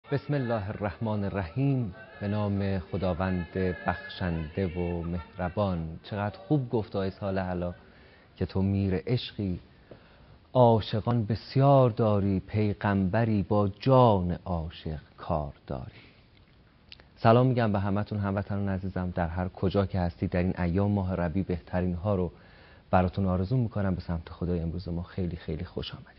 بسم الله الرحمن الرحیم. به نام خداوند بخشنده و مهربان. چقدر خوب گفت آقای صالح علا که تو میر عشقی، عاشقان بسیار داری، پیغمبری با جان عاشق کار داری. سلام میگم به همتون، هموطنان عزیزم، در هر کجا که هستید در این ایام ماه ربیع بهترین ها رو براتون آرزو میکنم. به سمت خدای امروز ما خیلی خیلی خوش آمدید.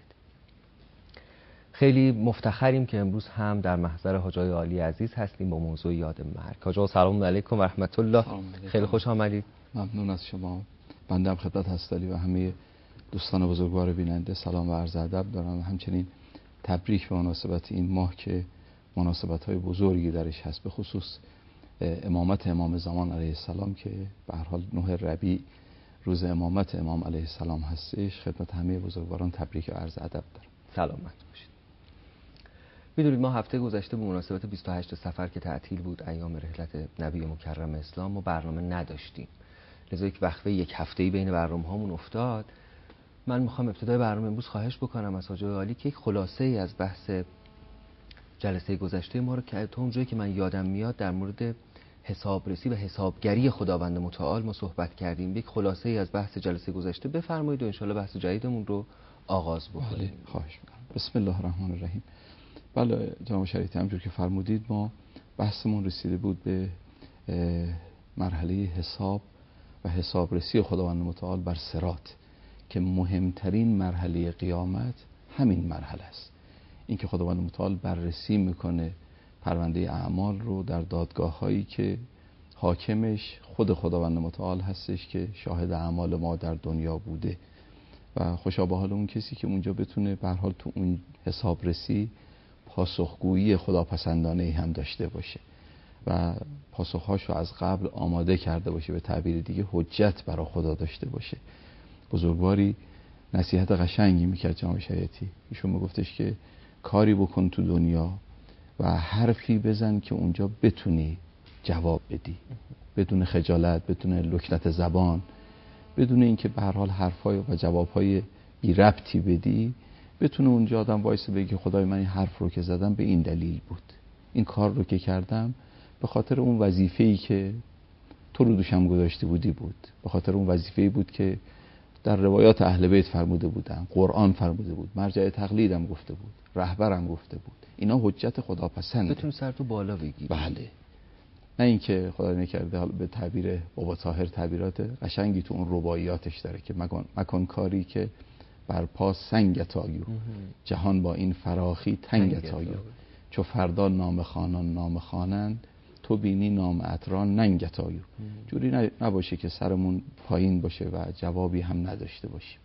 خیلی مفتخریم که امروز هم در محضر حاجای عالی عزیز هستیم با موضوع یاد مرگ. حاجا سلام علیکم و رحمت الله. خیلی خوش آمدید. ممنون از شما. بنده هم خدمت هستالی و همه دوستان بزرگوار بیننده سلام و عرض ادب دارم. همچنین تبریک به مناسبت این ماه که مناسبت‌های بزرگی درش هست، به خصوص امامت امام زمان علیه السلام که به هر حال 9 ربیع روز امامت امام علیه السلام هستش. خدمت همه بزرگواران تبریک و عرض ادب دارم. سلامت باشید. میدونید ما هفته گذشته به مناسبت 28 صفر که تعطیل بود، ایام رحلت نبی مکرم اسلام، ما برنامه نداشتیم. لذا یک وقفه یک هفته‌ای بین برنامه‌هامون افتاد. من میخوام ابتدای برنامه امروز خواهش بکنم از حاجای عالی که یک خلاصه‌ای از بحث جلسه گذشته ما رو که تا اونجایی که من یادم میاد در مورد حسابرسی و حسابگری خداوند متعال ما صحبت کردیم. یک خلاصه‌ای از بحث جلسه گذشته بفرمایید و انشالله بحث جدیدمون رو آغاز بکنیم. بله، خواهش می‌کنم. بسم الله الرحمن الرحیم. بله جناب شریعتی، همونجور که فرمودید ما بحثمون رسیده بود به مرحله حساب و حسابرسی خداوند متعال بر صراط که مهمترین مرحله قیامت همین مرحله است. این که خداوند متعال بررسی میکنه پرونده اعمال رو در دادگاه هایی که حاکمش خود خداوند متعال هستش که شاهد اعمال ما در دنیا بوده و خوشا به حال اون کسی که اونجا بتونه به هر حال تو اون حسابرسی پاسخگویی خداپسندانه هم داشته باشه و پاسخهاشو از قبل آماده کرده باشه، به تعبیر دیگه حجت برای خدا داشته باشه. بزرگواری نصیحت قشنگی میکرد جناب شریعتی. ایشون میگفتش که کاری بکن تو دنیا و حرفی بزن که اونجا بتونی جواب بدی بدون خجالت، بدون لکنت زبان، بدون اینکه به هر حال حرفای و جوابهای بی ربطی بدی. بتونه اونجا آدم وایسه بگه خدای من این حرف رو که زدم به این دلیل بود، این کار رو که کردم به خاطر اون وظیفه‌ای که تو رو دوشم گذاشته بودی بود، به خاطر اون وظیفه‌ای بود که در روایات اهل بیت فرموده بودن، قرآن فرموده بود، مرجع تقلیدم گفته بود، رهبرم گفته بود. اینا حجت خداپسنده. بتونی سر تو بالا بگیری. بله، نه اینکه خدا نکرده حالا به تعبیر بابا طاهر تعبیرات قشنگی تو اون رباعیاتش داره که مکن کاری که بر پا سنگت آیو، جهان با این فراخی تنگت آیو، چو فردا نام خانان نام خوانند، تو بینی نام عطران ننگت آیو. جوری نباشه که سرمون پایین باشه و جوابی هم نداشته باشیم.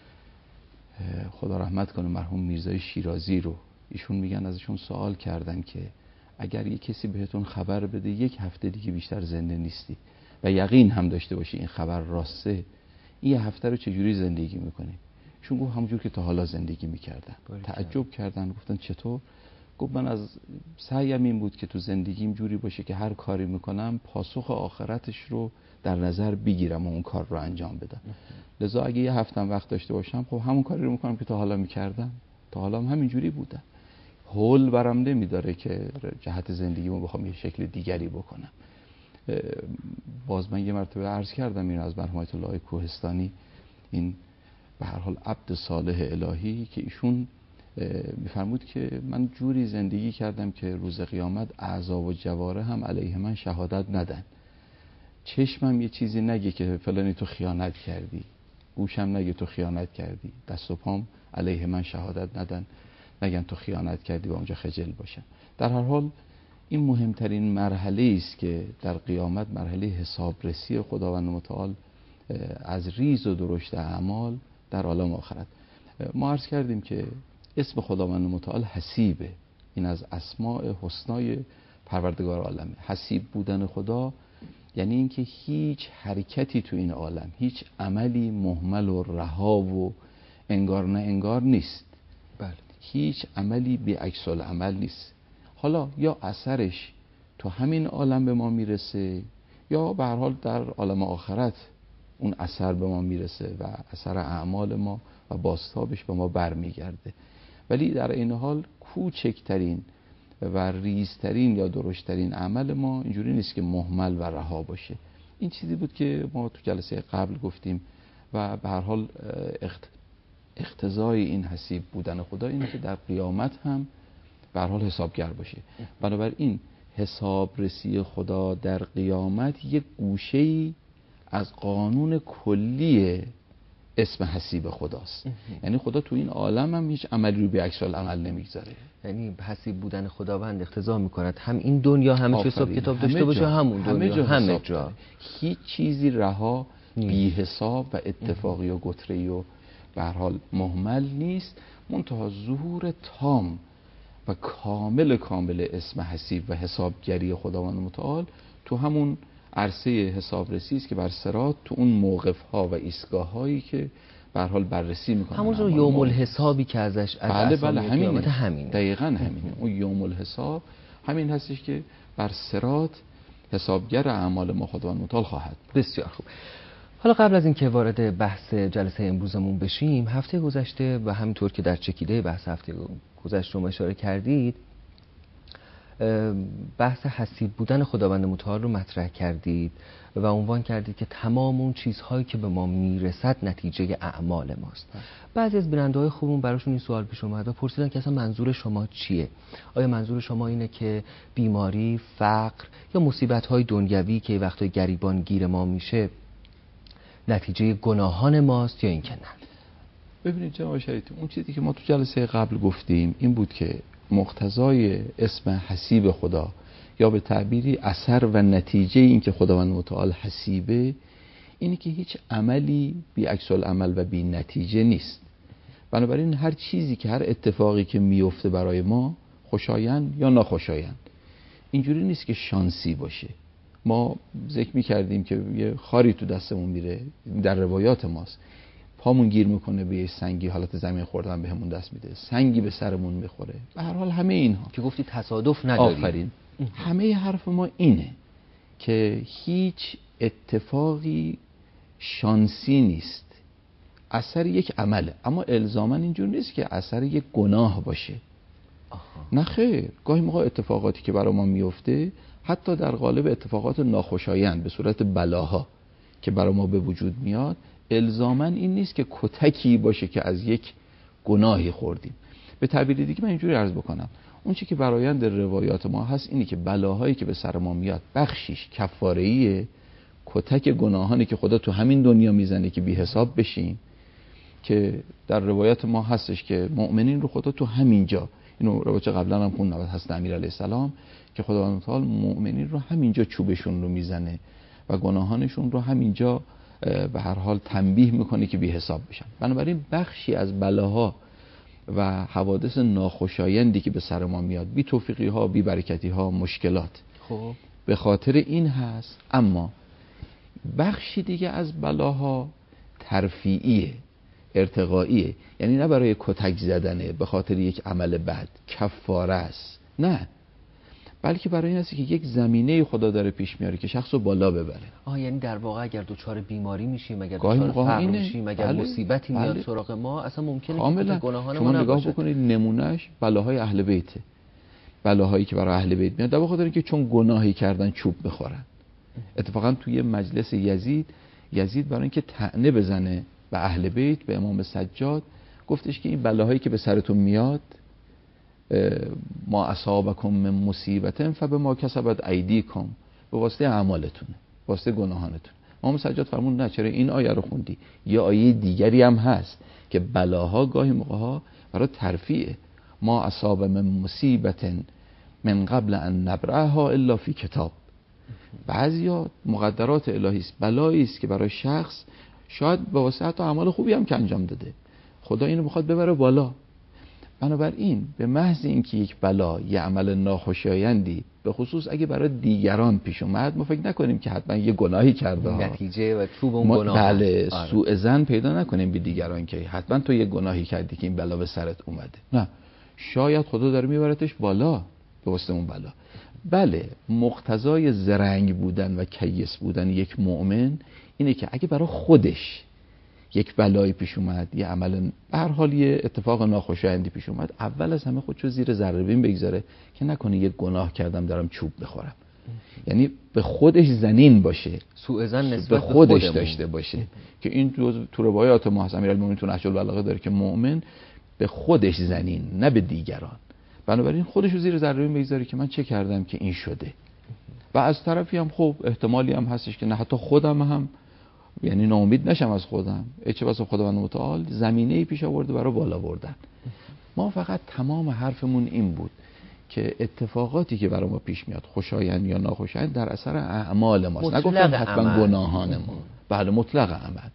خدا رحمت کنه مرحوم میرزای شیرازی رو. ایشون میگن ازشون سوال کردن که اگر یک کسی بهتون خبر بده یک هفته دیگه بیشتر زنده نیستی و یقین هم داشته باشی این خبر راسته، این یه هفته رو چجوری زندگی میکنی؟ چون گفت همونجور که تا حالا زندگی میکردن. تعجب کردن، گفتن چطور؟ گفت من از سعیم این بود که تو زندگیم جوری باشه که هر کاری میکنم پاسخ آخرتش رو در نظر بگیرم و اون کار رو انجام بدم. لذا اگه یه هفته وقت داشته باشم خب همون کاری رو میکنم که تا حالا میکردم، تا حالا هم همینجوری بودم. حول برم نمیداره که جهت زندگیمو بخوام یه شکل دیگری بکنم. باز من یه مرتبه عرض کردم این از مرحوم آیت الله کوهستانی، این به هر حال عبد صالح الهی که ایشون میفرمود که من جوری زندگی کردم که روز قیامت اعضا و جواره هم علیه من شهادت ندن. چشمم یه چیزی نگه که فلانی تو خیانت کردی، گوشم نگه تو خیانت کردی، دست و پام علیه من شهادت ندن، نگن تو خیانت کردی و اونجا خجل باشن. در هر حال این مهمترین مرحله است که در قیامت مرحله حسابرسی خداوند متعال از ریز و درشت اعمال در عالم آخرت. ما عرض کردیم که اسم خداوند متعال حسیبه. این از اسماء حسنای پروردگار عالمه. حسیب بودن خدا یعنی اینکه هیچ حرکتی تو این عالم، هیچ عملی مهمل و رها و انگار نه انگار نیست. بله. هیچ عملی بی عکس العمل نیست. حالا یا اثرش تو همین عالم به ما میرسه یا به هر حال در عالم آخرت اون اثر به ما میرسه و اثر اعمال ما و بازتابش به ما برمیگرده. ولی در این حال کوچکترین و ریزترین یا درشترین عمل ما اینجوری نیست که مهمل و رها باشه. این چیزی بود که ما تو جلسه قبل گفتیم و به هر حال اقتضای این حسیب بودن خدا اینه که در قیامت هم به هر حال حسابگر باشه. بنابراین حسابرسی خدا در قیامت یک گوشه‌ای از قانون کلی اسم حسیب خداست. یعنی خدا تو این عالم هم هیچ عملی رو به عکس العمل نمیگذاره. یعنی حسیب بودن خداوند اقتضا میکند هم این دنیا همه حساب کتاب داشته باشه، همون دنیا همه جا هیچ چیزی رها بی حساب و اتفاقی و گتره‌ای و به هر حال مهمل نیست. منتها ظهور تام و کامل اسم حسیب و حسابگری خداوند متعال تو همون عرصه حسابرسی است که بر صراط تو اون موقف‌ها و ایستگاه‌هایی که به هر حال بررسی می‌کنه، همون یوم الحسابی که ازش بله همینه. دقیقاً همینه. اون یوم الحساب همین هستش که بر صراط حسابگر اعمال ما خداوند متعال خواهد. بسیار خوب. حالا قبل از اینکه وارد بحث جلسه امروزمون بشیم، هفته گذشته و همینطور که در چکیده بحث هفته گذشته شما اشاره کردید، بحث حسیب بودن خداوند متعال رو مطرح کردید و عنوان کردید که تمام اون چیزهایی که به ما میرسد نتیجه اعمال ماست. بعضی از بیننده‌های خوبمون براشون این سوال پیش اومد و پرسیدن که اصلا منظور شما چیه؟ آیا منظور شما اینه که بیماری، فقر یا مصیبت‌های دنیوی که وقتای گریبان گیر ما میشه نتیجه گناهان ماست یا اینکه نه؟ ببینید جناب شریعتی، اون چیزی که ما تو جلسه قبل گفتیم این بود که مقتضای اسم حسیب خدا یا به تعبیری اثر و نتیجه این که خداوند متعال حسیبه اینه که هیچ عملی بی عکس العمل و بی نتیجه نیست. بنابراین هر چیزی که هر اتفاقی که میفته برای ما خوشایند یا ناخوشایند، اینجوری نیست که شانسی باشه. ما ذکر می‌کردیم که یه خاری تو دستمون میره، در روایات ماست، پامون گیر میکنه به یه سنگی، حالت زمین خوردن بهمون دست میده، سنگی به سرمون میخوره. به هر حال همه اینها که گفتی تصادف نداریم. آفرین. همه حرف ما اینه که هیچ اتفاقی شانسی نیست، اثر یک عمله. اما الزاما اینجور نیست که اثر یک گناه باشه. نه خیر، گاهی موقع اتفاقاتی که برای ما میفته حتی در قالب اتفاقات ناخوشایند به صورت بلاها که برای ما به وجود میاد الزاماً این نیست که کتکی باشه که از یک گناهی خوردیم. به تعبیر دیگه من اینجوری عرض بکنم، اون چی که برآیند روایات ما هست اینی که بلاهایی که به سر ما میاد بخشیش کفاره‌ایه، کتک گناهانی که خدا تو همین دنیا میزنه که بی حساب بشیم، که در روایات ما هستش که مؤمنین رو خدا تو همینجا، اینو روایت قبلا هم خوندم از حضرت امیر علیه السلام، که خداوند تعالی مؤمنین رو همینجا چوبشون رو میزنه و گناهانشون رو همینجا به هر حال تنبیه میکنه که بی حساب بشن. بنابراین بخشی از بلاها و حوادث ناخوشایندی که به سر ما میاد، بی توفیقی ها، بی برکتی ها، مشکلات، خب به خاطر این هست. اما بخشی دیگه از بلاها ترفیعیه، ارتقائیه، یعنی نه برای کتک زدنه به خاطر یک عمل بد، کفاره است، نه، بلکه برای این هستی که یک زمینه خدا داره پیش میاره که شخص رو بالا ببره. یعنی در واقع اگر دچار بیماری میشیم، اگر دچار فقر میشیم، اگر مصیبتی میاد سراغ ما، اصلا ممکنه که گناهان ما شما نگاه بکنید، نمونهش بلاهای اهل بیته، بلاهایی که برای اهل بیت میاد در واقع داره که چون گناهی کردن چوب بخورن. اتفاقا توی مجلس یزید برای اینکه طعنه بزنه به اهل بیت، به امام سجاد، گفتش که این بلاهایی که به سرتون میاد، ما اصابکم من مصیبت فبما کسبت ایدیکم، به واسطه اعمالتونه، واسطه گناهانتون. امام سجاد فرمود نه، چرا این آیه رو خوندی؟ یه آیه دیگری هم هست که بلاها گاهی موقع‌ها برای ترفیعه. ما اصاب من مصیبت من قبل ان نبرأها الا فی کتاب. بعضیا مقدرات الهی است، بلایی است که برای شخص شاید به واسطه حتی اعمال خوبی هم که انجام داده، خدا اینو میخواد ببره بالا. بنابراین به محض اینکه یک بلا، یه عمل ناخوشایندی به خصوص اگه برای دیگران پیش اومد، ما فکر نکنیم که حتما یه گناهی کرده، نتیجه و چوب اون گناه، بله، سوء ظن پیدا نکنیم به دیگران که حتما تو یه گناهی کردی که این بلا به سرت اومده. نه، شاید خدا داره میبرتش بالا به واسطه اون بلا. بله، مقتضای زرنگ بودن و کیس بودن یک مؤمن اینه که اگه برای خودش یک بلایی پیش اومد، یه عمل به هر حال یه اتفاق ناخوشایندی پیش اومد، اول از همه خودشو زیر ذره بین بگذاره که نکنه یه گناه کردم دارم چوب بخورم. یعنی به خودش زنین باشه، سوء ظن نسبت به خودش داشته باشه که این تو روایات ما هست. امیرالمومنین تو نهج البلاغه داره که مؤمن به خودش زنین، نه به دیگران. بنابراین خودش رو زیر ذره بین بگذاره که من چه کردم که این شده. و از طرفی هم خب احتمالی هم هستش که نه حتی خودم هم یعنی ناامید نشم از خودم، چه بسا خداوند متعال زمینه‌ای پیش آورده برای بالا بردن. ما فقط تمام حرفمون این بود که اتفاقاتی که برای ما پیش میاد، خوشایند یا ناخوشایند، در اثر اعمال ماست. نگفتم حتما گناهان ما، بله مطلق عمل،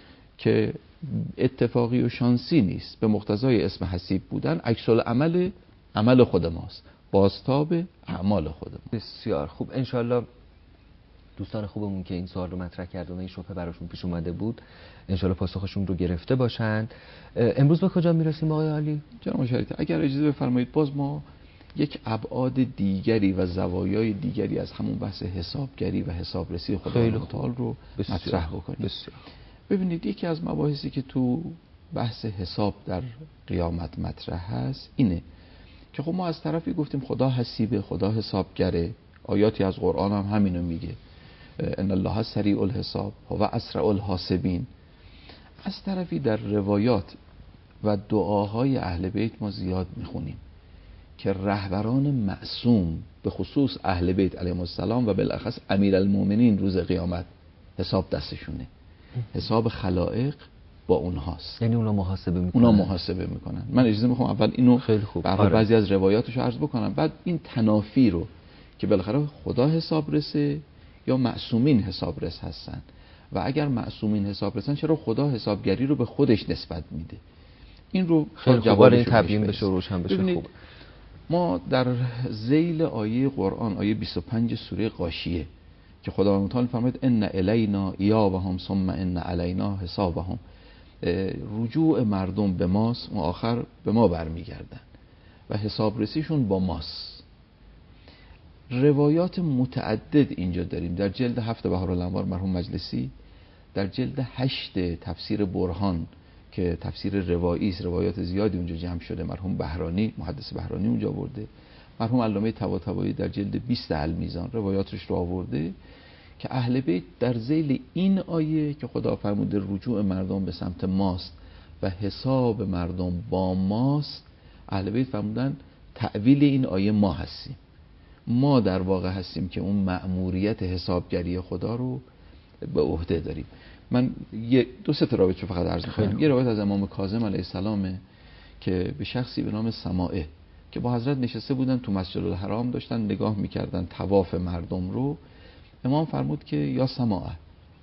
که اتفاقی و شانسی نیست. به مقتضای اسم حسیب بودن عکس العمل عمل خود ماست، بازتاب اعمال خود ما. بسیار خوب. انشالله دوستان خوبمون که این سوال رو مطرح کردن و این شبهه براشون پیش اومده بود انشالله پاسخشون رو گرفته باشند. امروز به کجا میرسیم آقای عالی؟ جناب مشاهد اگر اجازه بفرمایید باز ما یک ابعاد دیگری و زوایای دیگری از همون بحث حسابگری و حسابرسی خداوند متعال رو مطرح بکنیم. بسیار. ببینید یکی از مباحثی که تو بحث حساب در قیامت مطرح هست اینه که خب ما از طرفی گفتیم خدا حسیبه، خدا حسابگره، آیاتی از قرآن هم همینو میگه، ان الله سریع الحساب و اسرع الحاسبین. از طرفی در روایات و دعاهای اهل بیت ما زیاد میخونیم که رهبران معصوم به خصوص اهل بیت علیهم السلام و بالاخص امیرالمومنین روز قیامت حساب دستشونه، حساب خلائق با اونهاست، یعنی اونا محاسبه میکنن. من اجازه میخوام اول اینو خیلی خوب بعضی از روایاتشو عرض بکنم، بعد این تنافی رو که بالاخره خدا حساب رسه یا معصومین حساب رس هستن و اگر معصومین حساب رسن چرا خدا حسابگری رو به خودش نسبت میده، این رو خیلی جواب این تبیین بشه و روشن بشه. خوب ما در ذیل آیه قرآن آیه 25 سوره غاشیه که خداوند متعال فرمود ان الینا ایابهم ثم ان علینا حسابهم، رجوع مردم به ماست و آخر به ما برمیگردن و حسابرسیشون با ماست. روایات متعدد اینجا داریم. در جلد 7 بهارالانوار مرحوم مجلسی، در جلد 8 تفسیر برهان که تفسیر روایی است، روایات زیادی اونجا جمع شده، مرحوم بهرانی محدث بهرانی اونجا آورده، مرحوم علامه طباطبایی در جلد 20 المیزان روایاتش رو آورده که اهل بیت در ذیل این آیه که خدا فرموده رجوع مردم به سمت ماست و حساب مردم با ماست، اهل بیت فرمودن تأویل این آیه ما هستیم، ما در واقع هستیم که اون مأموریت حسابگری خدا رو به عهده داریم. من دو سه تا روایت فقط عرض می‌کنم. یه روایت از امام کاظم علیه السلام که به شخصی به نام سماعه که با حضرت نشسته بودن تو مسجد الحرام، داشتن نگاه می‌کردن طواف مردم رو. امام فرمود که یا سماعه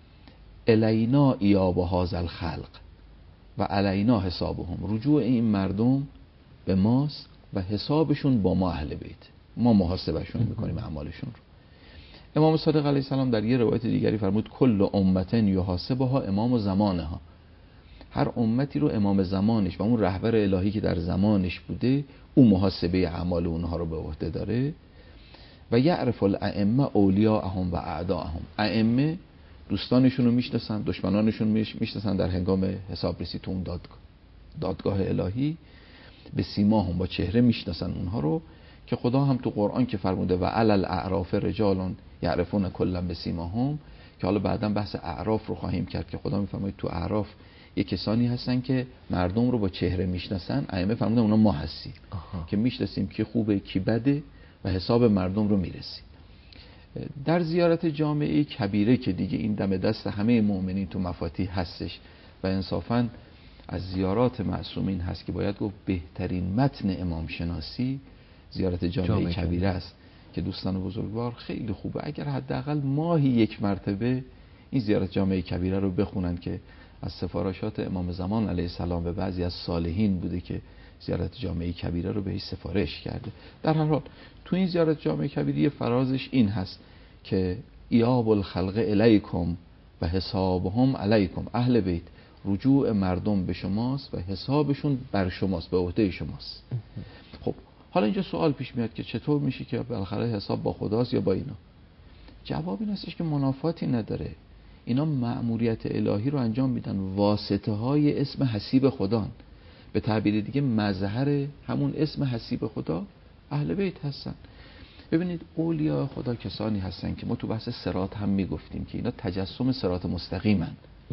الینا ایاب هذا الخلق و علینا حسابهم، رجوع این مردم به ماست و حسابشون با ما اهل بیت، ما محاسبهشون می‌کنیم اعمالشون رو. امام صادق علیه السلام در یه روایت دیگری فرمود کل امت یحاسبها امام زمانها، هر امتی رو امام زمانش و اون رهبر الهی که در زمانش بوده اون محاسبه اعمال اونها رو به عهده داره. و یعرف الائمه اولیاءهم و اعداءهم، ائمه دوستانشون رو میشناسن، دشمنانشون میشناسن در هنگام حسابرسی تو اون دادگاه الهی، به سیماهم با چهره میشناسن اونها رو، که خدا هم تو قرآن که فرموده و علی الاعراف رجال یعرفون کلا بسیماهم، که حالا بعداً بحث اعراف رو خواهیم کرد که خدا میفرماید تو اعراف یک کسانی هستن که مردم رو با چهره میشناسن، ائمه فرمودن اونا ما هستیم که میشناسیم کی خوبه کی بده و حساب مردم رو میرسیم. در زیارت جامعه کبیره که دیگه این دم دست همه مؤمنین تو مفاتیح هستش و انصافاً از زیارات معصومین هست که باید گفت بهترین متن امام شناسی زیارت جامعه کبیره است که دوستان بزرگوار خیلی خوبه اگر حداقل ماهی یک مرتبه این زیارت جامعه کبیره رو بخونن که از سفارشات امام زمان علیه السلام به بعضی از صالحین بوده که زیارت جامعه کبیره رو بهش سفارش کرده. در هر حال تو این زیارت جامعه کبیره فرازش این هست که ایاب الخلق الیکم و حسابهم علیکم، اهل بیت رجوع مردم به شماست و حسابشون بر شماست، به عهده شماست. خب حالا اینجا سوال پیش میاد که چطور میشه که بالاخره حساب با خداست یا با اینا؟ جواب این هستش که منافاتی نداره. اینا مأموریت الهی رو انجام میدن، واسطه های اسم حسیب خدا، به تعبیر دیگه مظهر همون اسم حسیب خدا اهل بیت هستن. ببینید اولیاء خدا کسانی هستن که ما تو بحث صراط هم میگفتیم که اینا تجسم صراط مستقیمن،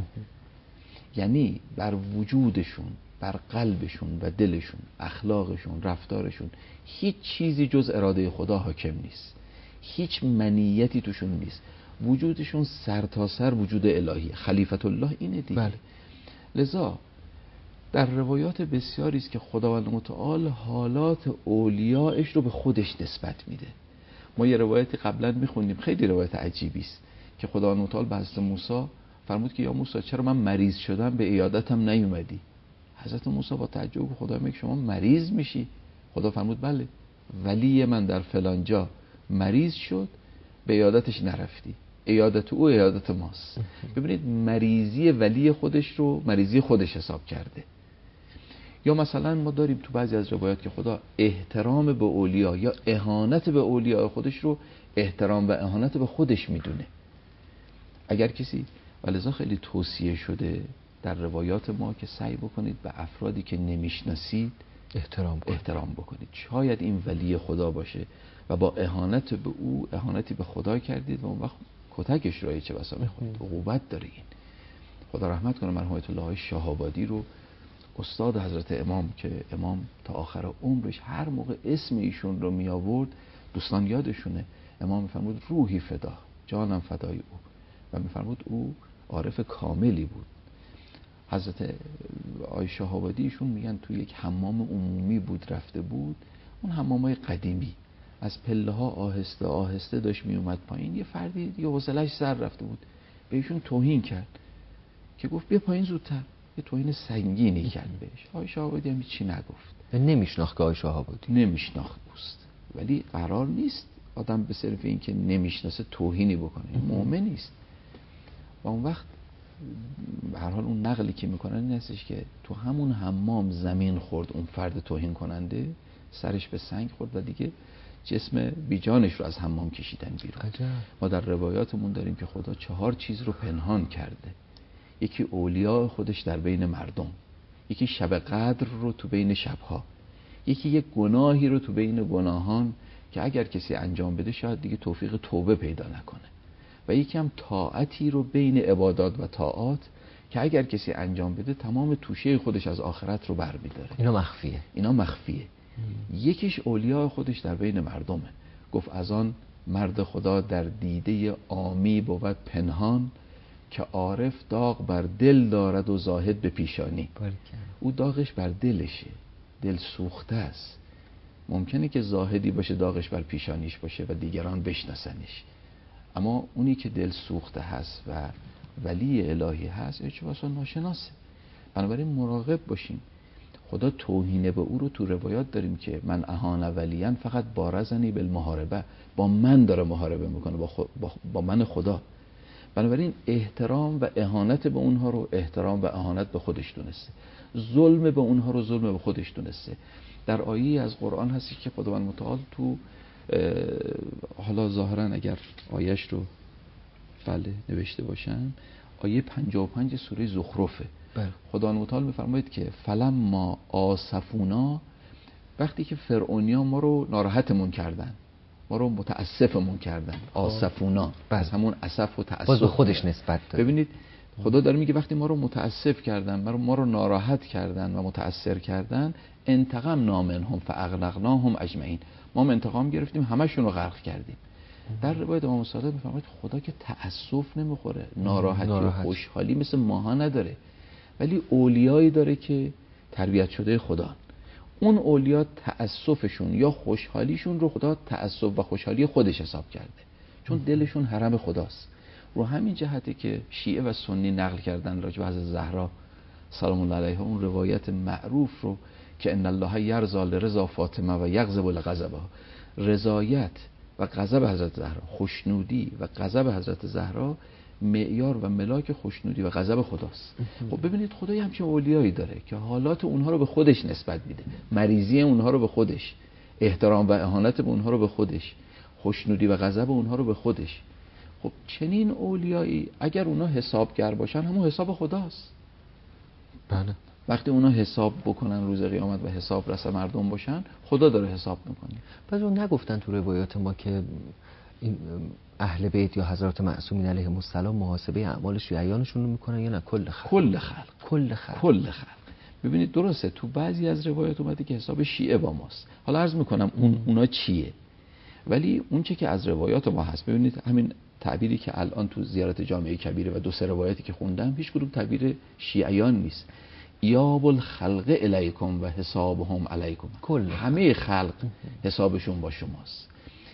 یعنی بر وجودشون، بر قلبشون و دلشون، اخلاقشون، رفتارشون هیچ چیزی جز اراده خدا حاکم نیست، هیچ منیتی توشون نیست، وجودشون سرتاسر وجود الهی، خلیفت الله اینه دیگه. بله. لذا در روایات بسیاری است که خداوند متعال حالات اولیایش رو به خودش نسبت میده. ما یه روایتی قبلا میخوندیم، خیلی روایت عجیبی است، که خداوند متعال به حضرت موسی فرمود که یا موسی چرا من مریض شدم به عیادتم نیومدی؟ حضرت موسی با تعجب خدا میگه شما مریض میشی؟ خدا فرمود بله، ولی من در فلان جا مریض شد به عیادتش نرفتی، عیادت او عیادت ماست. ببینید مریضی ولی خودش رو مریضی خودش حساب کرده. یا مثلا ما داریم تو بعضی از روایات که خدا احترام به اولیا یا اهانت به اولیا خودش رو احترام و اهانت به خودش میدونه. اگر کسی، ولذا خیلی توصیه شده در روایات ما که سعی بکنید به افرادی که نمیشناسید احترام بکنید. شاید این ولی خدا باشه و با اهانت به او اهانتی به خدا کردید و اون وقت کتکش رو چه بسا میخورید. عقوبت داره این. خدا رحمت کنه مرحوم آیت الله شهابادی رو، استاد حضرت امام، که امام تا آخر عمرش هر موقع اسم ایشون رو می آورد دوستان یادشونه، امام میفرمود روحی فدا، جانم فدای او، و میفرمود او عارف کاملی بود. حضرت آیه شهابادی ایشون میگن تو یک حمام عمومی بود رفته بود، اون حمامای قدیمی، از پله ها آهسته آهسته داشت می اومد پایین، یه فردی دیگه حوصله‌اش سر رفته بود به ایشون توهین کرد که گفت بیا پایین زودتر، یه توهین سنگینی کرد بهش. آیه شهابادی هم چی نگفت، نمیشناخت که آیه شهابادی نمیشناخت دوست، ولی قرار نیست آدم به صرف این که نمیشناسه توهینی بکنه، مؤمن نیست. و اون وقت به هر حال اون نقلی که میکنن این هستش که تو همون حمام زمین خورد اون فرد توهین کننده، سرش به سنگ خورد و دیگه جسم بیجانش رو از حمام کشیدن بیرون. عجب. ما در روایاتمون داریم که خدا 4 چیز رو پنهان کرده. یکی اولیاء خودش در بین مردم، یکی شب قدر رو تو بین شبها، یکی یک گناهی رو تو بین گناهان که اگر کسی انجام بده شاید دیگه توفیق توبه پیدا نکنه، و یکی هم طاعتی رو بین عبادات و طاعات که اگر کسی انجام بده تمام توشه خودش از آخرت رو برمی‌داره. اینا مخفیه. یکیش اولیاء خودش در بین مردمه. گفت از آن مرد خدا در دیده عامی بود پنهان، که عارف داغ بر دل دارد و زاهد به پیشانی. او داغش بر دلشه، دل سوخته است. ممکنه که زاهدی باشه داغش بر پیشانیش باشه و دیگران بشناسنش، اما اونی که دل سوخته هست و ولی الهی هست هیچ واسه ناشناسه. بنابراین مراقب باشیم. خدا توهین به او رو تو روایات داریم که من اهان ولیان فقط بارزنی بالمحاربه، با من داره محاربه میکنه، با من خدا. بنابراین احترام و اهانت به اونها رو احترام و اهانت به خودش دونسته، ظلم به اونها رو ظلم به خودش دونسته. در آیه از قرآن هستی که خداوند متعال تو حالا ظاهرا اگر آیش رو بله نوشته باشن، آیه 55 سوره زخرفه. خداوند متعال میفرماید که فلما آسفونا، وقتی که فرعونیا ما رو ناراحتمون کردن، ما رو متاسفمون کردن، آسفونا از همون اسف و تاسف باز به خودش نسبت داره. ببینید خدا داره میگه وقتی ما رو متاسف کردن، ما رو ناراحت کردن و متاثر کردن، انتقمنا منهم فاغرقناهم اجمعین، ما انتقام گرفتیم همشون رو غرق کردیم. در روایت امام صادق میفرماید خدا که تاسف نمیخوره، ناراحتی و خوشحالی مثل ماها نداره، ولی اولیایی داره که تربیت شده خدا. اون اولیا تأسفشون یا خوشحالیشون رو خدا تأسف و خوشحالی خودش حساب کرده، چون دلشون حرم خداست. رو همین جهته که شیعه و سنی نقل کردن راجع به حضرت زهرا سلام الله علیها اون روایت معروف رو که ان الله یرضی لرضا فاطمه و یغضب لغضبها، رضایت و غضب حضرت زهرا، خوشنودی و غضب حضرت زهرا معیار و ملاک خوشنودی و غضب خداست. خب ببینید خدا یه همچین اولیایی داره که حالات اونها رو به خودش نسبت میده، مریضی اونها رو به خودش، احترام و اهانت به اونها رو به خودش، خوشنودی و غضب اونها رو به خودش. خب چنین اولیایی اگر اونا حسابگر باشن همون حساب خداست. بله. وقتی اونا حساب بکنن روز قیامت و حساب رس مردم باشن، خدا داره حساب میکنه. پس اون نگفتن تو روایات ما که این اهل بیت یا حضرات معصومین علیهم السلام محاسبه اعمال شیعیانشون رو میکنن یا نه کل خلق؟ کل خلق. ببینید درسته تو بعضی از روایات اومده که حساب شیعه با ماست. حالا عرض میکنم اونا چیه، ولی اون چه که از روایات ما هست، ببینید همین تعبیری که الان تو زیارت جامعه کبیره و 2-3 روایتی که خوندم هیچ کدوم تعبیر شیعیان نیست. یاب الخلق الیکم و حسابهم علیکم. همه خلق حسابشون با شماست.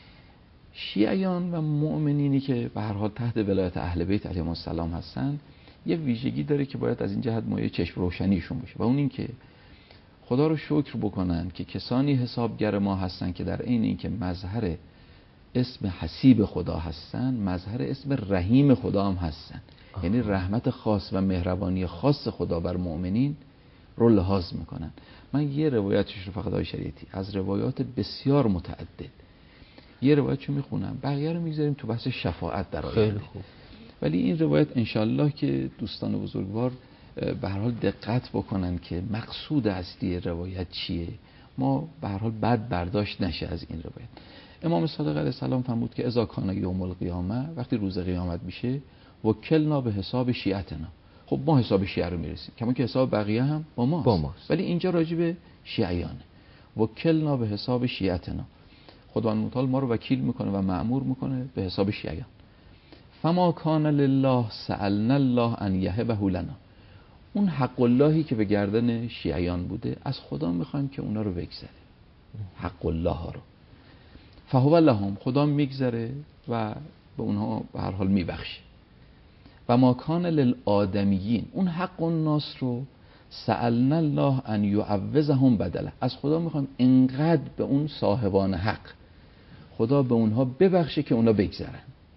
شیعیان و مؤمنینی که به هر حال تحت ولایت اهل بیت علیهم السلام هستن یه ویژگی داره که باید از این جهت مایه چشم روشنیشون باشه و اون این که خدا رو شکر بکنن که کسانی حسابگر ما هستن که در عین اینکه مظهر اسم حسیب خدا هستن، مظهر اسم رحیم خدا هم هستن. یعنی رحمت خاص و مهربانی خاص خدا بر مؤمنین رو لحاظ میکنن. من یه روایتش رو فقط شریعتی از روایات بسیار متعدد یه روایتشو میخونم، بقیه رو میذاریم تو بحث شفاعت در آینده. خیلی خوب. ولی این روایت انشالله که دوستان بزرگوار به هر حال دقت بکنن که مقصود اصلی روایت چیه، ما به هر حال بد برداشت نشه از این روایت. امام صادق علیه السلام فرمود که اذا کان یوم القیامه، وقتی روز قیامت میشه، وکلنا به حساب شیعتنا. خب ما حساب شیعه رو میرسیم، کما که حساب بقیه هم با ماست. ولی اینجا راجع به شیعیانه. وکلنا به حساب شیعتنا، خداوند متعال ما رو وکیل میکنه و مأمور میکنه به حساب شیعیان. فما کان لله سألنا الله ان یهبه لنا. اون حق اللهی که به گردن شیعیان بوده از خدا میخوایم که اونا رو بگذره، حق الله ها رو. فهو لهم، خدا میگذره و به اونها به هر حال میبخشه. و ما کان للآدمیین، اون حق الناس رو سألنا الله ان یعوضهم بدله، از خدا میخوایم انقدر به اون صاحبان حق خدا به اونها ببخشه که اونا بگذرن،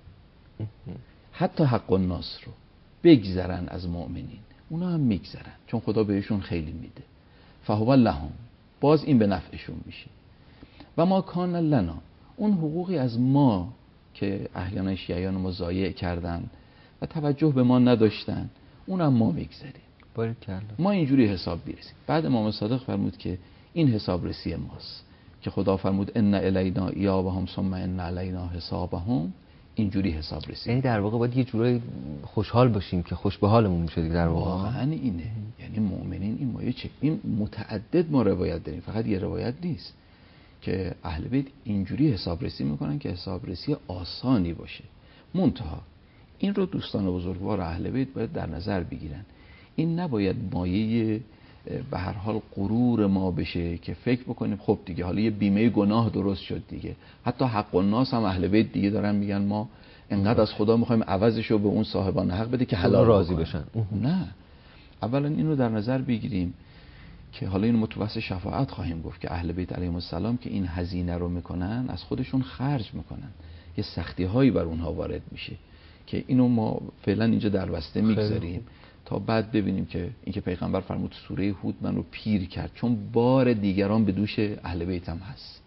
حتی حق الناس رو بگذرن از مؤمنین، اونا هم میگذرن چون خدا بهشون خیلی میده. فهو لهم، باز این به نفعشون میشه. و ما کان لنا، اون حقوقی از ما که احیانا شیعیان ما ضایع کردن و توجه به ما نداشتن، اونم ما میگذاریم. ما اینجوری حساب بیرسیم. بعد امام صادق فرمود که این حساب رسی ماست که خدا فرمود ان الینا ایابهم ثم ان علینا حسابهم. اینجوری حساب رسی. یعنی در واقع باید یه جورایی خوشحال باشیم که خوش به حالمون میشه دیگه. در واقع واقعا اینه. یعنی مؤمنین این مایه چه، این متعدد ما روایت داریم، فقط یه روایت نیست که اهل بیت اینجوری حسابرسی میکنن که حسابرسی آسانی باشه. منتها این رو دوستان بزرگوار اهل بیت باید در نظر بگیرن. این نباید مایه به هر حال غرور ما بشه که فکر بکنیم خب دیگه حالا یه بیمه گناه درست شد دیگه. حتی حق الناس هم اهل بیت دیگه دارن میگن ما انقدر از خدا میخوایم عوضش رو به اون صاحبان حق بده که حلال راضی بشن. نه، اولا این رو در نظر بگیریم که حالا اینو متوسط شفاعت خواهیم گفت که اهل بیت علیهم السلام که این هزینه رو میکنن از خودشون خرج میکنن، یه سختی هایی بر اونها وارد میشه که اینو ما فعلا اینجا در بسته میگذاریم تا بعد ببینیم که اینکه پیغمبر فرمود سوره هود منو پیر کرد، چون بار دیگران به دوش اهل بیت هم هست.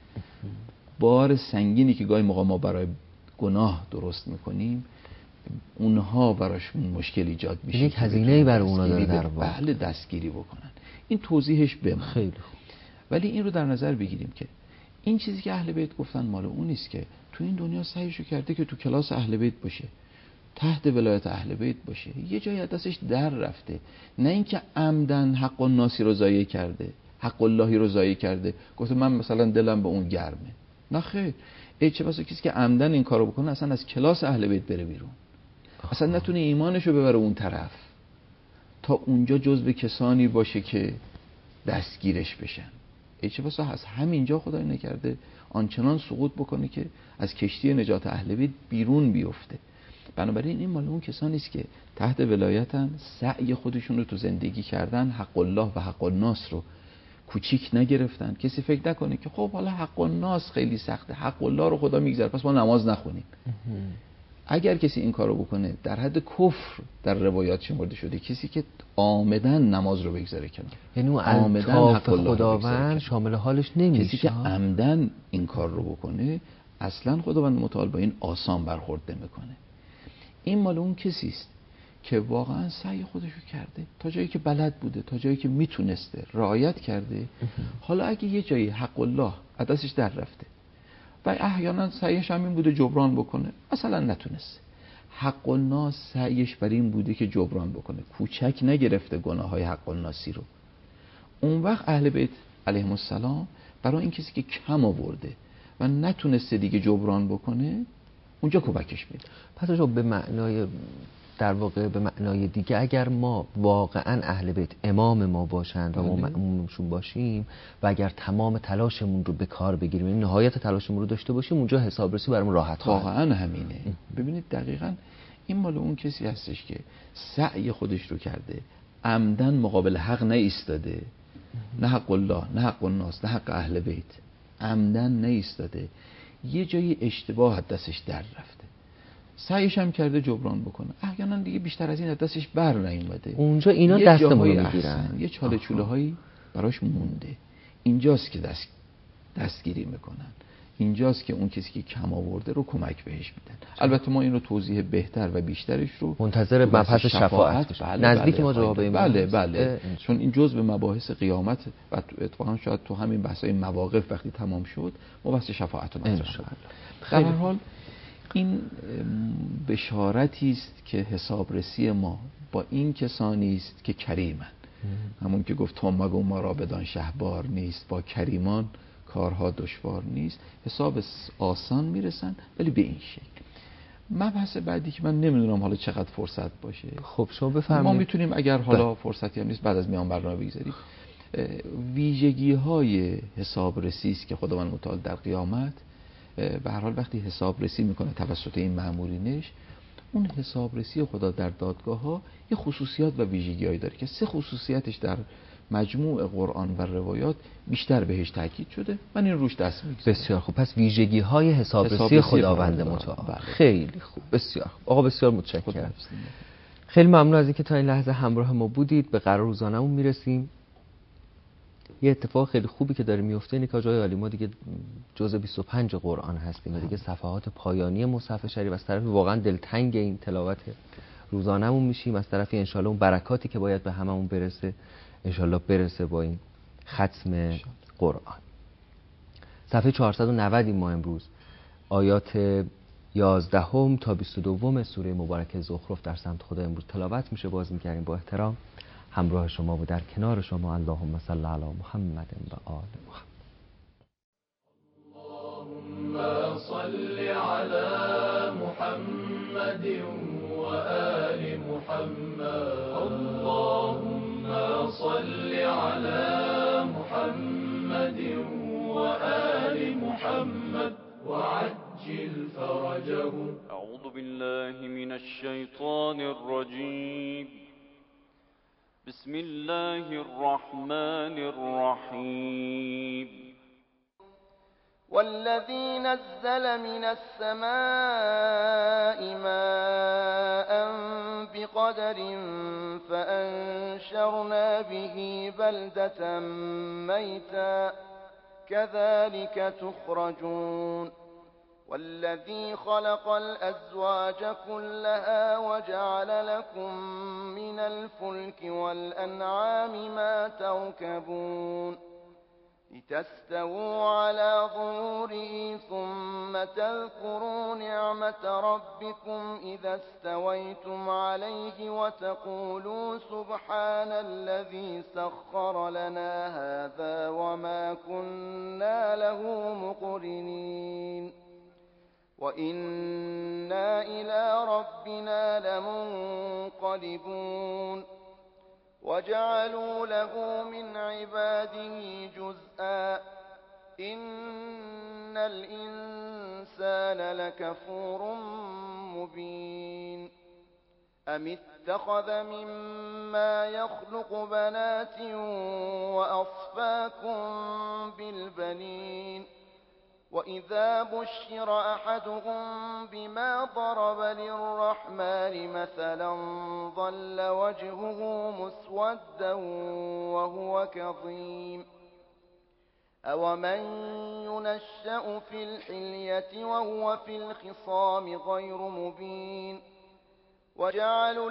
بار سنگینی که گاهی موقع ما برای گناه درست میکنیم اونها براش مشکل ایجاد میشه، یک هزینه‌ای برای اونها داره در واقع. بله، دستگیری بکنن. این توضیحش بمونه. خیلی خوب. ولی این رو در نظر بگیریم که این چیزی که اهل بیت گفتن مال اون نیست که تو این دنیا سعیشو کرده که تو کلاس اهل بیت باشه، تحت ولایت اهل بیت باشه، یه جایی از دستش در رفته، نه اینکه عمدن حق الناسی رو ضایع کرده، حق اللهی رو ضایع کرده، گفته من مثلا دلم به اون گرمه. نه خیر، چه بسا کسی که عمدن این کارو بکنه اصلا از کلاس اهل بیت بره بیرون، اصلا نتونه ایمانشو ببره اون طرف تا اونجا جزو کسانی باشه که دستگیرش بشن. چه بسا از همینجا خدای نکرده آنچنان سقوط بکنه که از کشتی نجات اهل بیت بیرون بیفته. بنابراین این مال اون کسانی است که تحت ولایتن، سعی خودشون رو تو زندگی کردن، حق الله و حق الناس رو کوچیک نگرفتن. کسی فکر نکنه که خب حالا حق الناس خیلی سخته، حق الله رو خدا میگذره پس ما نماز نخونیم. اگر کسی این کارو بکنه در حد کفر در روایات شمرده شده، کسی که عامداً نماز رو بگذاره کنار، یعنی اون الطاف خداوند شامل حالش نمیشه. کسی که عمدن این کار رو بکنه اصلا خداوند متعال با این آسان برخورد نمیکنه. این مال اون کسی است که واقعا سعی خودش رو کرده، تا جایی که بلد بوده، تا جایی که میتونسته رعایت کرده. حالا اگه یه جایی حق الله دستش در رفته و احیانا سعیش هم این بوده جبران بکنه، مثلا نتونسته، حق الناس سعیش بر این بوده که جبران بکنه، کوچک نگرفته گناه های حق الناسی رو، اون وقت اهل بیت علیهم السلام برای این کسی که کم آورده و نتونسته دیگه جبران بکنه اونجا کمکش میده. پس به معنای در واقع به معنای دیگه اگر ما واقعا اهل بیت امام ما باشند و ما مأمومشون باشیم و اگر تمام تلاشمون رو به کار بگیریم، یعنی نهایت تلاشمون رو داشته باشیم، اونجا حسابرسی برامون راحت خواهد. واقعا همینه. ببینید دقیقاً این مال اون کسی هستش که سعی خودش رو کرده، عمدن مقابل حق نایستاده، نه حق الله، نه حق الناس، نه حق اهل بیت، عمدن نایستاده، یه جایی اشتباه دستش در رفته، سعیش هم کرده جبران بکنه، احیانا دیگه بیشتر از این دستش بر نیومده، اونجا اینا دستمون رو میگیرن، یه چاله چوله هایی براش مونده، اینجاست که دستگیری میکنن، اینجاست که اون کسی که کم آورده رو کمک بهش میدن. البته ما این رو توضیح بهتر و بیشترش رو منتظر مبحث شفاعت نزدیک ما جواب این بله چون این جزء مباحث قیامت و اتفاقا شاید تو همین بحث‌های مواقف وقتی تمام شد ما بحث شفاعت رو مطرح کنیم. در هر حال این بشارتی است که حسابرسی ما با این کسانی است که کریمند. همون که گفت تو مگو ما را بدان شهبار نیست، با کریمان کارها دشوار نیست، حساب آسان میرسن ولی به این شکل. مبحث بعدی که من نمیدونم حالا چقدر فرصت باشه، خب شما بفرمایید. ما میتونیم اگر حالا فرصتی هم نیست بعد از میان برنامه بگذاریم، ویژگی های حسابرسی است که خداوند متعال در قیامت به هر حال وقتی حسابرسی میکنه توسط این مأمورینش، اون حسابرسی خدا در دادگاه ها یه خصوصیات و ویژگی‌هایی داره که 3 خصوصیتش در مجموع قرآن و روایات بیشتر بهش تاکید شده. من این روش دست میگذارم. بسیار خوب. پس ویژگی‌های حسابرسی خداوند متعال. خیلی خوب. بسیار آقا بسیار متشکرم. خیلی ممنون از اینکه تا این لحظه همراه ما بودید. به قرار روزانه‌مون میرسیم. یه اتفاق خیلی خوبی که داره میفته اینه که جای عالی ما دیگه جزء 25 قرآن هستیم و دیگه صفحات پایانی مصحف شریف، از طرفی واقعا دلتنگ این تلاوت روزانه‌مون میشیم، از طرفی انشالله اون برکاتی که باید به هممون برسه انشالله برسه با این ختم قرآن. صفحه 490 ما امروز آیات 11 تا 22 سوره مبارکه زخرف در سمت خدا امروز تلاوت میشه. باز می‌کردیم با احترام همراه شما و در کنار شما. اللهم صل علی محمد و آل محمد. اللهم صل علی محمد و آل محمد. اللهم صل علی محمد و آل محمد وعجل فرجهم. اعوذ بالله من الشیطان الرجیم. بسم الله الرحمن الرحیم. والذي نزل من السماء ماء بقدر فأنشرنا به بلدة ميتا كذلك تخرجون. والذي خلق الأزواج كلها وجعل لكم من الفلك والأنعام ما تركبون لتستووا على ظهوره ثم تذكروا نعمة ربكم إذا استويتم عليه وتقولوا سبحان الذي سخر لنا هذا وما كنا له مقرنين وإنا إلى ربنا لمنقلبون. وجعلوا له من عباده جزءا إن الإنسان لكفور مبين. أم اتخذ مما يخلق بنات وأصفاكم بالبنين وإذا بشر أحدهم بما ضرب للرحمن مثلا ظل وجهه مسودا وهو كظيم. أومن ينشأ في الحلية وهو في الخصام غير مبين. وجعلوا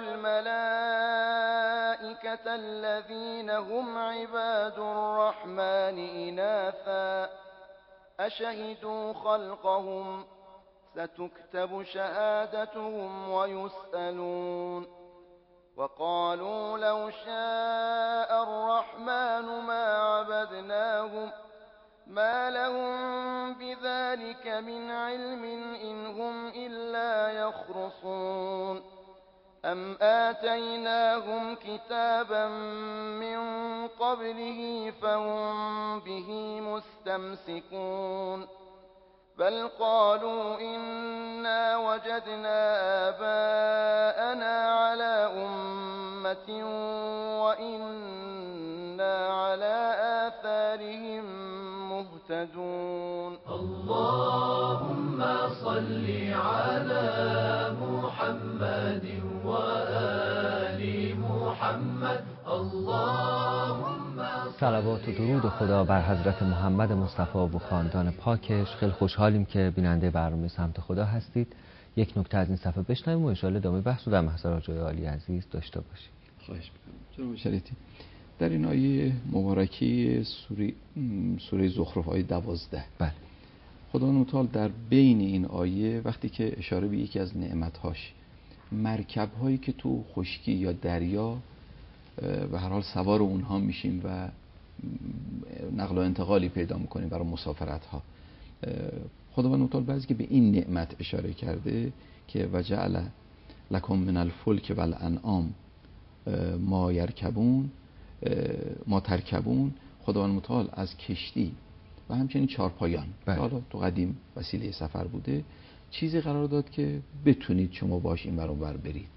الملائكة الذين هم عباد الرحمن إناثا أشهدوا خلقهم ستكتب شهادتهم ويسألون وقالوا لو شاء الرحمن ما عبدناهم ما لهم بذلك من علم إن هم إلا يخرصون أم آتيناهم كتابا من قبله فهم به مستمسكون بل قالوا إنا وجدنا آباءنا على أمة وإنا على آثارهم مهتدون اللهم صل على محمد وآل محمد اللهم صلوات و درود خدا بر حضرت محمد مصطفی و خاندان پاکش. خیلی خوشحالیم که بیننده برنامه سمت خدا هستید. یک نکته از این صفحه بشنویم و ان شاءالله ادامه بحث رو در محضر آقای عالی عزیز داشته باشیم. خواهش می‌کنم. جناب شریعتی، در این آیه مبارکی سوره زخرف آیه 12 بله، خداوند متعال در بین این آیه وقتی که اشاره به یکی از نعمت‌هاش، مرکب‌هایی که تو خشکی یا دریا به هر حال سوار اونها میشیم و نقل و انتقالی پیدا میکنیم برای مسافرت‌ها، خداوند متعال بعضی که به این نعمت اشاره کرده که وجعل لکم من الفلک والانعام ما یرکبون ما ترکبون، خداوند متعال از کشتی و همچنین چارپایان حالا تو قدیم وسیله سفر بوده چیزی قرار داد که بتونید شما باش این ور اون ور برید،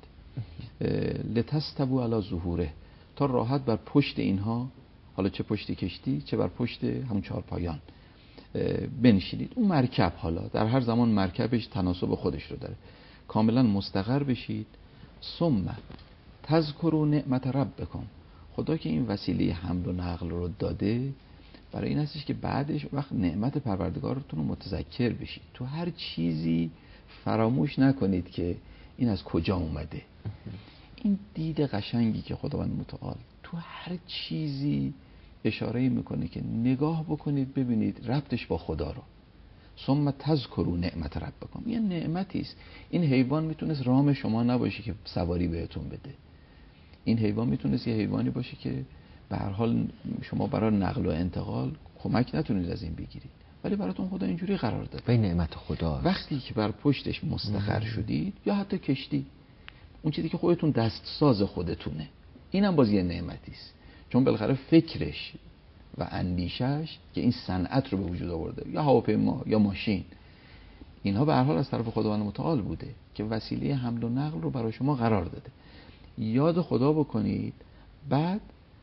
لتستووا علی ظهوره، تا راحت بر پشت اینها، حالا چه پشت کشتی چه بر پشت همون چارپایان بنشینید. اون مرکب حالا در هر زمان مرکبش تناسب خودش رو داره، کاملا مستقر بشید. ثم تذکروا نعمت ربکم، خدا که این وسیله حمل و نقل رو داده برای این هستش که بعدش وقت نعمت پروردگارتون رو متذکر بشید، تو هر چیزی فراموش نکنید که این از کجا اومده. این دید قشنگی که خداوند متعال تو هر چیزی اشاره میکنه که نگاه بکنید ببینید ربطش با خدا رو. ثم تذکروا نعمت ربکم، یه نعمتی است. این حیوان میتونست رام شما نباشه که سواری بهتون بده، این حیوان میتونست یه حیوانی باشه که به هر حال شما برای نقل و انتقال کمک نتونید از این بگیرید، ولی براتون خدا اینجوری قرار داده. به نعمت خدا وقتی که بر پشتش مستقر شدید یا حتی کشتی، اون چیزی که خودتون دستساز خودتونه، اینم باز یه نعمتی است، چون بالاخره فکرش و اندیشش که این صنعت رو به وجود آورده، یا هواپیما یا ماشین، اینها به هر حال از طرف خداوند متعال بوده که وسیله حمل و نقل رو برای شما قرار داده. یاد خدا بکنید. بعد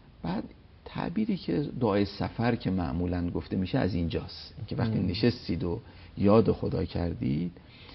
تعبیری که دعای سفر که معمولاً گفته میشه از اینجاست که وقتی نشستید و یاد خدا کردید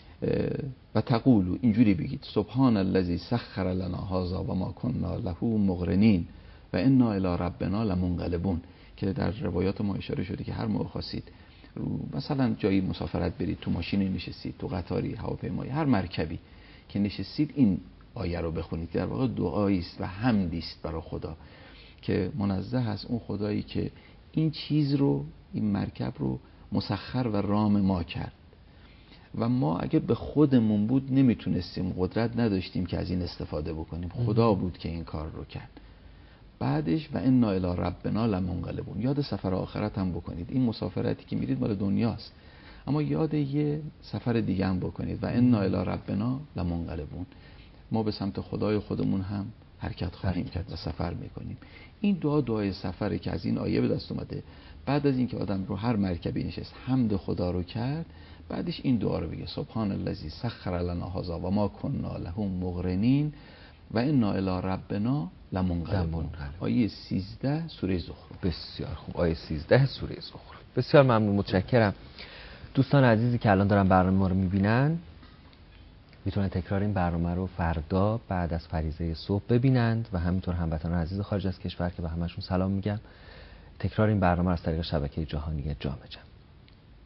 و تقولوا، اینجوری بگید سبحان الذی سخر لنا هذا و ما كنا له مقرنین و انا الی ربنا لمنقلبون، که در روایات ما اشاره شده که هر موقع خواستید مثلا جایی مسافرت برید، تو ماشینی نشستید، تو قطاری، هواپیمایی، هر مرکبی که نشستید، این آیه رو بخونید. در واقع دعایی است و حمدی است برای خدا که منزه است اون خدایی که این چیز رو، این مرکب رو مسخر و رام ما کرد و ما اگه به خودمون بود نمیتونستیم، قدرت نداشتیم که از این استفاده بکنیم، خدا بود که این کار رو کرد. بعدش و انا الی ربنا لمنقلبون، یاد سفر آخرت هم بکنید. این مسافرتی که میرید مال دنیاست، اما یاد یه سفر دیگه هم بکنید و انا الی ربنا لمنقلبون، ما به سمت خدای خودمون هم حرکت خواهیم کرد و سفر میکنیم. این دعای سفره که از این آیه به دست اومده. بعد از اینکه آدم رو هر مرکبی نشست حمد خدا رو کرد، بعدش این دعا رو بگه سبحان الذی سخر لنا هذا و ما كنا له مقرنین و انا الی ربنا لمنقلبون. آیه 13 سوره زخرف. بسیار خوب، آیه 13 سوره زخرف. بسیار ممنون، متشکرم. دوستان عزیزی که الان دارن برنامه ما رو میبینن میتونن تکرار این برنامه رو فردا بعد از فریضه صبح ببینند و همینطور هموطنان عزیز خارج از کشور که به همشون سلام میگم، تکرار این برنامه رو از طریق شبکه جهانی جامع جم.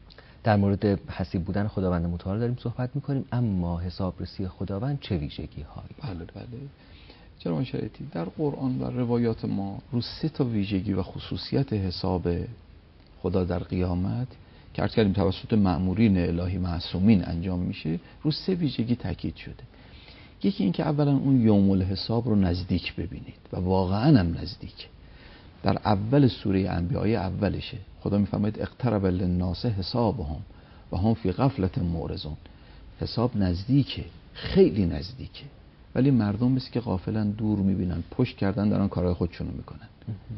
در مورد حسیب بودن خداوند متعال داریم صحبت میکنیم، اما حسابرسی خداوند چه ویژگی هایی؟ بله. چرا مشاهدی در قرآن و روایات ما رو 3 تا ویژگی و خصوصیت حساب خدا در قیامت که عرض کردیم توسط مأمورین الهی معصومین انجام میشه، رو 3 ویژگی تاکید شده. یکی این که اولا اون یوم الحساب رو نزدیک ببینید و واقعا هم نزدیک. در اول سوره انبیاء اولشه خدا میفرماید اقترب للناس حسابهم و هم فی غفلة معرضون. حساب نزدیکه، خیلی نزدیکه، ولی مردم مثل که غافلن، دور میبینن، پشت کردن دارن کارهای خودشونو میکنن.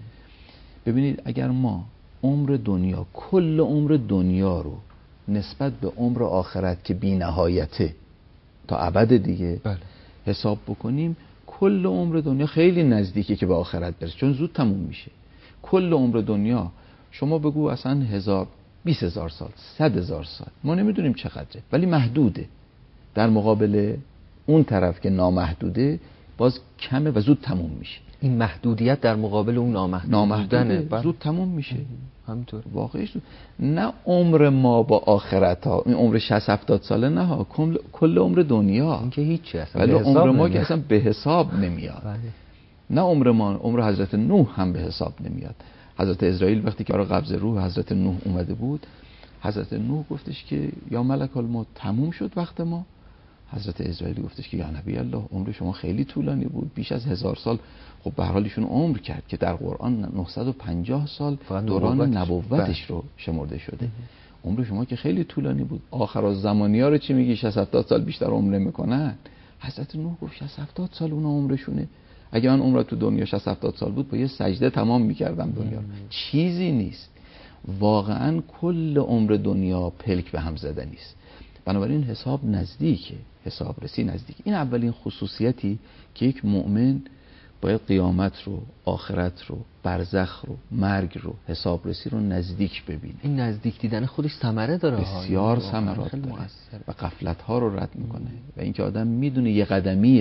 ببینید اگر ما عمر دنیا، کل عمر دنیا رو نسبت به عمر آخرت که بی نهایته تا ابد دیگه حساب بکنیم، کل عمر دنیا خیلی نزدیکه که به آخرت برسه، چون زود تموم میشه. کل عمر دنیا شما بگو اصلا 20,000 سال، 100,000 سال، ما نمیدونیم چقدره، ولی محدوده. در مقابل اون طرف که نامحدوده باز کمه و زود تموم میشه. این محدودیت در مقابل اون نامحدوده زود تموم میشه. همینطور واقعیش نه عمر ما با آخرت ها، این عمر 60-70 ساله نه ها، کل عمر دنیا این که هیچی اصلا، ولی عمر ما که اصلا به حساب نمیاد. نه عمر ما، عمر حضرت نوح هم به حساب نمیاد. حضرت اسرائیل وقتی که قبض روح حضرت نوح اومده بود، حضرت نوح گفتش که یا ملک الموت تموم شد وقت ما. حضرت اسرائیل گفتش که یا نبی الله عمر شما خیلی طولانی بود، بیش از 1000 سال. خب به هر حال ایشون عمر کرد که در قرآن 950 سال دوران نبوتش رو شمرده شده. عمر شما که خیلی طولانی بود. آخرالزمانی‌ها رو چی میگی 60-70 سال بیشتر عمر نمیکنن؟ حضرت نوح گفت 60-70 سال اون عمرشونه. اگه من عمر تو دنیا 60-70 سال بود با یه سجده تمام میکردم دنیا رو. چیزی نیست. واقعا کل عمر دنیا پلک به هم زده نیست. بنابراین حساب نزدیکه، حسابرسی نزدیک. این اولین خصوصیتی که یک مؤمن باید قیامت رو، آخرت رو، برزخ رو، مرگ رو، حسابرسی رو نزدیک ببینه. این نزدیک دیدن خودش ثمره داره، بسیار ثمرات داره و غفلت ها رو رد میکنه و اینکه آدم میدونه یک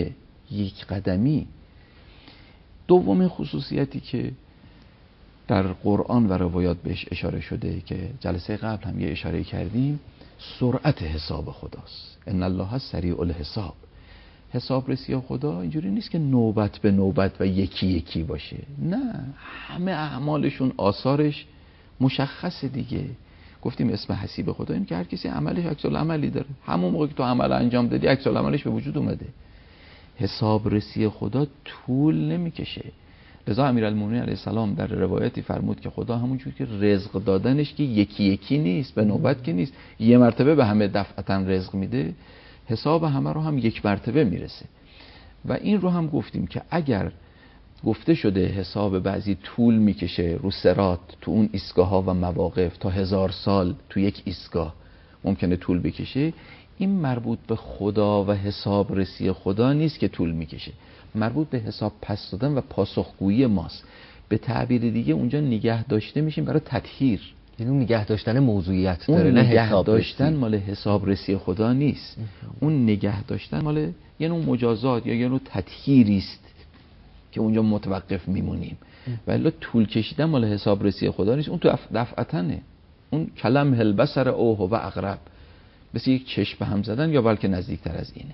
قدمی. دومین خصوصیتی که در قرآن و روایات بهش اشاره شده که جلسه قبل هم یه اشاره کردیم، سرعت حساب خداست. ان الله سریع الحساب. حسابرسی خدا اینجوری نیست که نوبت به نوبت و یکی یکی باشه. نه، همه اعمالشون آثارش مشخصه دیگه. گفتیم اسم حسیب خدا این که هر کسی عملش عکس العملی داره. همون موقع که تو عمل انجام دادی عکس العملش به وجود اومده. حسابرسی خدا طول نمیکشه. لذا امیرالمومنین علیه السلام در روایتی فرمود که خدا همونجور که رزق دادنش که یکی یکی نیست، به نوبت که نیست، یه مرتبه به همه دفعتاً رزق میده، حساب همه رو هم یک مرتبه میرسه. و این رو هم گفتیم که اگر گفته شده حساب بعضی طول میکشه رو صراط، تو اون ایستگاه ها و مواقف تا 1000 سال تو یک ایستگاه ممکنه طول بکشه، این مربوط به خدا و حسابرسی خدا نیست که طول میکشه، مربوط به حساب پس دادن و پاسخگویی ماست. به تعبیر دیگه اونجا نگه داشته میشیم برای تطهیر. یعنی اون نگه داشتن موضوعیت داره، اون نگه داشتن مال حسابرسی خدا نیست. اون نگه داشتن مال یه نوع مجازات یا یه نوع تطهیری است که اونجا متوقف میمونیم. ولی طول کشیدن مال حسابرسی خدا نیست، اون تو دفعتنه. اون کلم البصر او هو اقرب، مثل یک چشم به هم زدن یا بلکه نزدیکتر از اینه.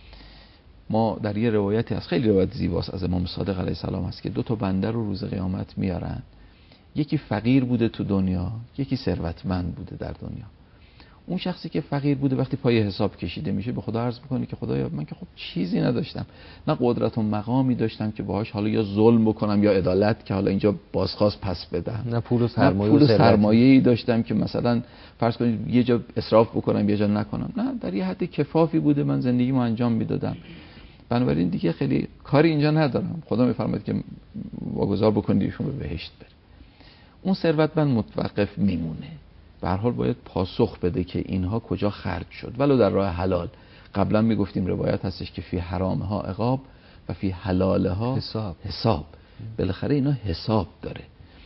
ما در یه روایتی از خیلی روایت زیباست از امام صادق علیه السلام هست که 2 بنده رو روز قیامت میارن. یکی فقیر بوده تو دنیا، یکی ثروتمند بوده در دنیا. اون شخصی که فقیر بوده وقتی پای حساب کشیده میشه به خدا عرض میکنه که خدایا من که خب چیزی نداشتم، نه قدرت و مقامی داشتم که باهاش حالا یا ظلم بکنم یا عدالت که حالا اینجا بازخواست پس بدم، نه پول و سرمایه‌ای داشتم که مثلا فرض کنید یه جا اسراف بکنم یه جا نکنم، نه در یه حد کفافی بوده من زندگیمو انجام میدادم. بنابراین دیگه خیلی کاری اینجا ندارم. خدا میفرماید که واگذار بکنید ایشون به بهشت بره. اون ثروتمند متوقف میمونه. به هر حال باید پاسخ بده که اینها کجا خرج شد، ولو در راه حلال. قبلا میگفتیم روایت هستش که فی حرامها عقاب و فی حلالها حساب. بالاخره اینا حساب داره،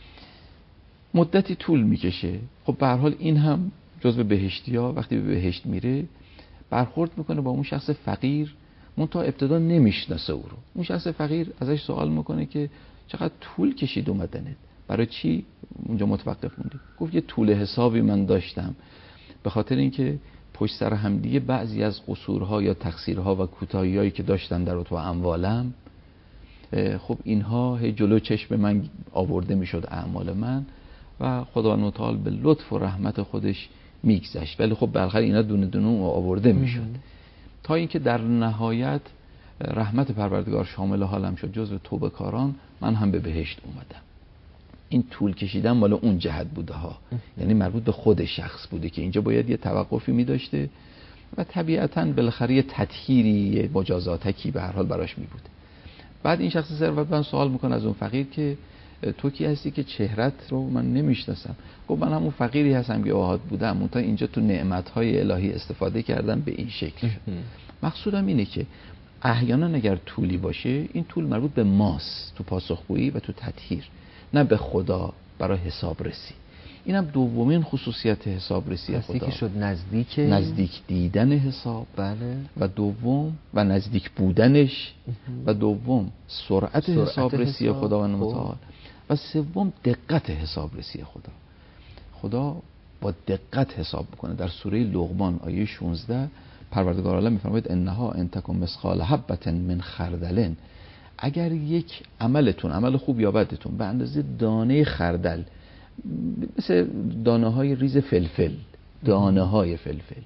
مدتی طول میکشه. خب به هر حال این هم جزو بهشتی‌ها وقتی به بهشت میره برخورد میکنه با اون شخص فقیر، منتها ابتدا نمیشناسه او رو. اون شخص فقیر ازش سوال میکنه که چقدر طول کشید اومدنت، برای چی اونجا متوقف موندی؟ گفت یه طول حسابی من داشتم، به خاطر اینکه پشت سر همدیگه بعضی از قصورها یا تقصیرها و کوتاهی‌هایی که داشتن در رتبه اموالم، خب اینها هی جلو چشم من آورده میشد اعمال من و خداوند متعال به لطف و رحمت خودش میگذشت، ولی خب بالاخره اینا دونه دونه آورده میشد تا اینکه در نهایت رحمت پروردگار شامل حالم شد، جزو توبه کاران من هم به بهشت اومدم. این طول کشیدن مال اون جهت بوده ها، یعنی مربوط به خود شخص بوده که اینجا باید یه توقفی می داشته و طبیعتاً بالاخره یه تطهیری، یه مجازاتکی به هر حال براش می بوده. بعد این شخص ثروتمند سوال میکنه از اون فقیر که تو کی هستی که چهرت رو من نمیشناسم؟ گفت من همون فقیری هستم که آحاد بودم، منتها اینجا تو نعمت‌های الهی استفاده کردم به این شکل شد. مقصودم اینه که احیانا اگر طولی باشه، این طول مربوط به ماست تو پاسخگویی و تو تطهیر، نه به خدا برای حسابرسی. اینم دومین خصوصیت حسابرسی خدا. یکی شد نزدیک دیدن حساب، بله، و دوم و نزدیک بودنش، و دوم سرعت حسابرسی خداوند متعال، و سوم دقت حسابرسی خدا. خدا با دقت حساب میکنه. در سوره لقمان آیه 16 پروردگار عالم میفرماید انها ان تکن مثقال حبة من خردل، اگر یک عملتون، عمل خوب یا بدتون، به اندازه دانه خردل، مثل دانه های ریز فلفل، دانه های فلفل،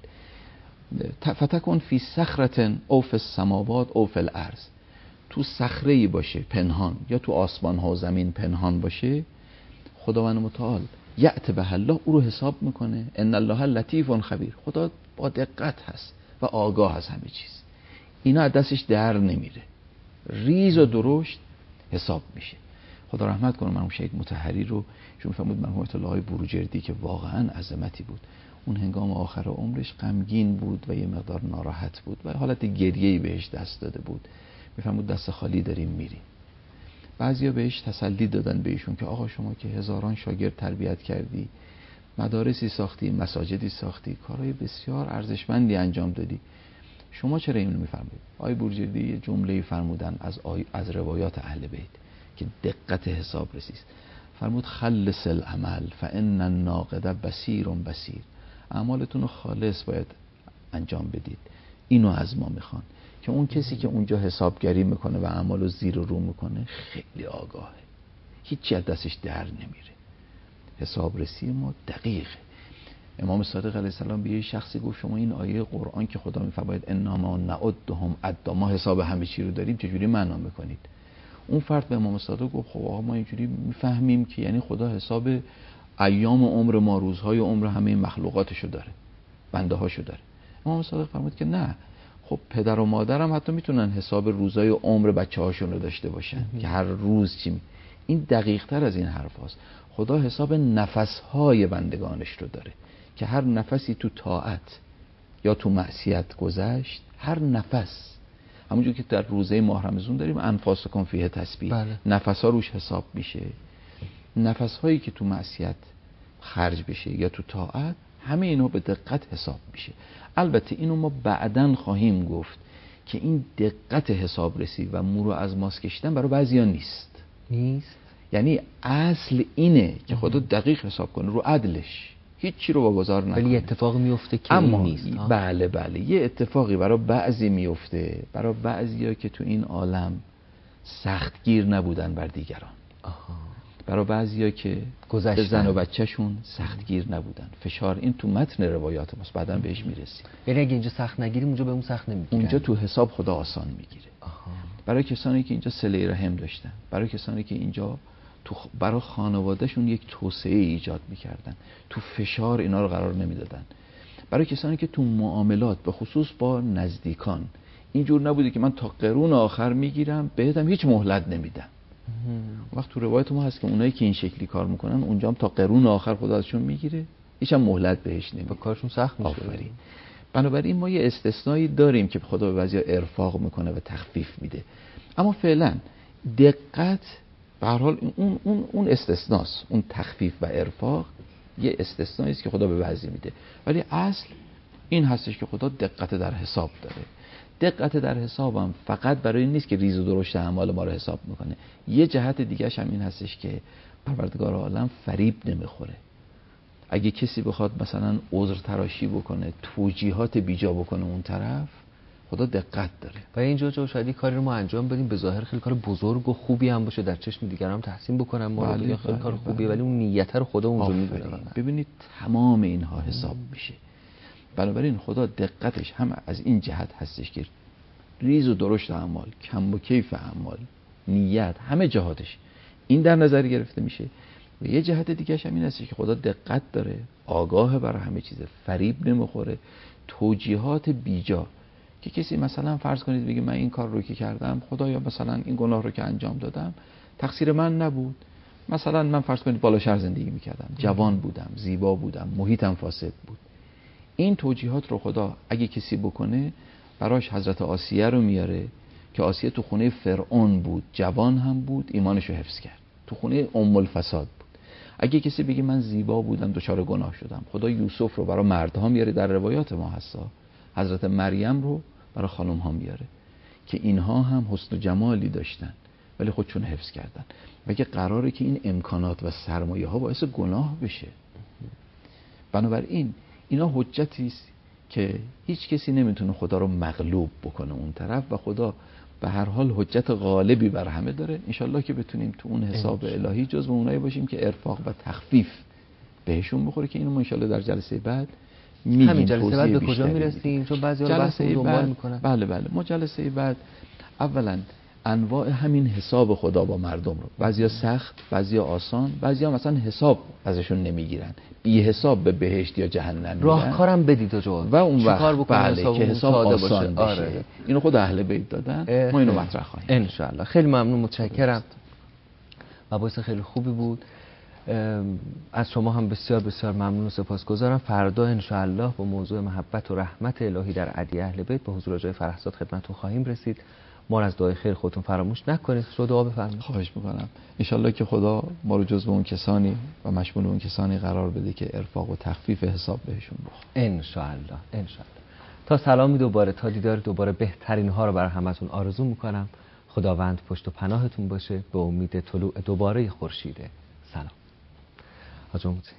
فتکن فی صخرة او فی السماوات او فی الارض، تو صخره‌ای باشه پنهان یا تو آسمان ها و زمین پنهان باشه، خداوند متعال یأت به الله او رو حساب میکنه. ان الله لطیف خبیر، خدا با دقت هست و آگاه از همه چیز. اینا از دستش در نمیره، ریز و درشت حساب میشه. خدا رحمت کنه مرحوم شهید مطهری رو، چون میفهمید مرحوم آیت الله بروجردی که واقعا عظمتی بود، اون هنگام آخر عمرش غمگین بود و یه مقدار ناراحت بود و حالت گریه‌ای بهش دست داده بود. میفهمید دست خالی داریم میریم. بعضیا بهش تسلی دادن به ایشون که آقا شما که هزاران شاگرد تربیت کردی، مدارسی ساختی، مساجدی ساختی، کارهای بسیار ارزشمندی انجام دادی، شما چرا اینو میفرمایید؟ آقای بروجردی یه جمله‌ای فرمودن از روایات اهل بیت که دقت حسابرسی است. فرمود خلص العمل فان الناقد بصیر بصیر، اعمالتون رو خالص باید انجام بدید. اینو از ما میخوان که اون کسی که اونجا حسابگری میکنه و اعمالو زیر و رو میکنه خیلی آگاهه، هیچی از دستش در نمیره. حسابرسی ما دقیقه. امام صادق علیه السلام به یه شخصی گفت شما این آیه قرآن که خدا میفرماید انما نعدهم عدا، ما حساب همه چی رو داریم، چجوری معنا میکنید؟ اون فرد به امام صادق گفت خب آقا ما اینجوری میفهمیم که یعنی خدا حساب ایام عمر ما، روزهای عمر همه مخلوقاتشو داره، بنده هاشو داره. امام صادق فرمود که نه، خب پدر و مادرم حتی میتونن حساب روزهای عمر بچه‌هاشون رو داشته باشن که هر روز چی این دقیق تر از این حرف هاست. خدا حساب نفسهای بندگانش رو داره که هر نفسی تو طاعت یا تو معصیت گذشت، هر نفس، همونجور که در روزه ماه رمضان داریم انفاسکم فیه تسبیح، بله. نفس‌ها روش حساب میشه، نفس‌هایی که تو معصیت خرج بشه یا تو طاعت، همه اینا به دقت حساب میشه. البته اینو ما بعداً خواهیم گفت که این دقت حسابرسی و مو رو از ماس کشیدن برای بعضیا نیست. یعنی اصل اینه که خدا دقیق حساب کنه رو عدلش، هیچی رو واگذار نکنه. ولی اتفاقی میفته که اما این نیست. بله یه اتفاقی برای بعضی میفته، برای بعضیا که تو این عالم سختگیر نبودن بر دیگران. برای بعضیا که به زن و بچه‌شون سختگیر نبودن، فشار، این تو متن روایات ماست، بعداً بهش میرسیم. یعنی اگه اینجا سخت نگیریم اونجا به اون سخت نمیگیره، اونجا تو حساب خدا آسان میگیره. برای کسانی که اینجا صله رحم داشتن، برای کسانی که اینجا برای خانوادهشون یک توسعه ایجاد میکردن، تو فشار اینا رو قرار نمیدادن، برای کسانی که تو معاملات به خصوص با نزدیکان اینجور نبوده که من تا قرون آخر میگیرم بهتم هیچ مهلت نمیدم. وقت تو روایت ما هست که اونایی که این شکلی کار میکنن اونجا هم تا قرون آخر خدا ازشون میگیره، هیچ هم مهلت بهش نمیده، کارشون سخت میشه. آفرین. بنابراین ما یه استثنایی داریم که خدا به بعضیا ارفاق میکنه و تخفیف میده، اما فعلا دقت به هر حال اون استثناست، اون تخفیف و ارفاق یه استثنایی است که خدا به بعضی میده، ولی اصل این هستش که خدا دقت در حساب داره. دقت در حسابم فقط برای این نیست که ریز و درشت اعمال ما رو حساب میکنه، یه جهت دیگه‌ش هم این هستش که پروردگار عالم فریب نمیخوره. اگه کسی بخواد مثلا عذر تراشی بکنه، توجیهات بیجا بکنه اون طرف، خدا دقت داره. و اینجا شاید کاری رو ما انجام بدیم به ظاهر خیلی کار بزرگ و خوبی هم باشه، در چشم دیگران تحسین بکنم ما رو بگن خیلی کار خوبیه، ولی اون نیت رو خدا اونجا میدونه. ببینید تمام اینها حساب میشه. بنابراین خدا دقتش هم از این جهت هستش که ریز و درشت اعمال، کم و کیف اعمال، نیت، همه جهاتش این در نظر گرفته میشه. و یه جهت دیگه‌ش هم این هستش که خدا دقت داره، آگاه برای همه چیز، فریب نمیخوره. توجیهات بیجا که کسی مثلا فرض کنید بگه من این کار رو که کردم، خدایا مثلا این گناه رو که انجام دادم تقصیر من نبود، مثلا من فرض کنید بالا شهر زندگی میکردم، جوان بودم، زیبا بودم، محیطم فاسد بود. این توجیهات رو خدا اگه کسی بکنه براش حضرت آسیه رو میاره که آسیه تو خونه فرعون بود، جوان هم بود، ایمانش رو حفظ کرد، تو خونه ام الفساد بود. اگه کسی بگه من زیبا بودم دچار گناه شدم، خدا یوسف رو برای مردها میاره، در روایات ما هستا حضرت مریم رو برای خانم ها میاره که اینها هم حسن و جمالی داشتن ولی خودشون حفظ کردن. مگه قراره که این امکانات و سرمایه ها باعث گناه بشه؟ بنابراین اینا حجتی است که هیچ کسی نمیتونه خدا رو مغلوب بکنه اون طرف، و خدا به هر حال حجت غالبی بر همه داره. انشالله که بتونیم تو اون حساب الهی جزو اونایی باشیم که ارفاق و تخفیف بهشون بخوره، که اینو ما انشالله در جلسه بعد میگیم. همین جلسه بعد به کجا میرسیم؟ چون بعضی‌ها بحث رو دنبال میکنن. بله ما جلسه بعد اولا انواع همین حساب خدا با مردم رو، بعضیا سخت، بعضیا آسان، بعضیا مثلا حساب ازشون نمیگیرن، بی حساب به بهشت یا جهنم میرن. راهکارم بدید و جواب و اون وقت بله که حساب آسان بشه. آره. اینو خود اهل بیت دادن، ما اینو مطرح خواهیم ان شاء الله. خیلی ممنون، متشکرم. مباحث خیلی خوبی بود. از شما هم بسیار بسیار ممنون و سپاسگزارم. فردا ان شاء الله با موضوع محبت و رحمت الهی در ادعیه اهل بیت به حضور جای فرحزاد خدمتتون خواهیم رسید. ما از دعای خیر خودتون فراموش نکنید. رو دعا بفرمایید. خواهش میکنم. ان شاء الله که خدا ما رو جزو اون کسانی و مشمول اون کسانی قرار بده که ارفاق و تخفیف حساب بهشون بخوره. ان شاء الله. ان شاء الله. تا سلامی دوباره، تا دیدار دوباره، بهترین ها رو برای همتون آرزو میکنم. خداوند پشت و پناهتون باشه به امید طلوع دوباره خورشید سلام. حاج متشکرم.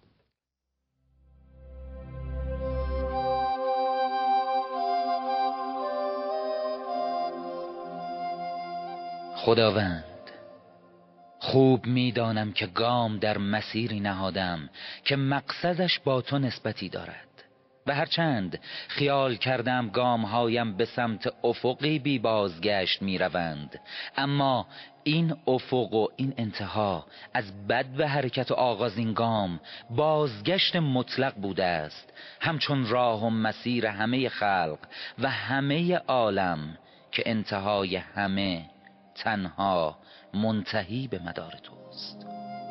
خداوند، خوب میدانم که گام در مسیری نهادم که مقصدش با تو نسبتی دارد و هرچند خیال کردم گامهایم به سمت افقی بی بازگشت می روند، اما این افق و این انتها از بد به حرکت و آغاز این گام بازگشت مطلق بوده است، همچون راه و مسیر همه خلق و همه عالم که انتهای همه تنها منتهی به مدار توست.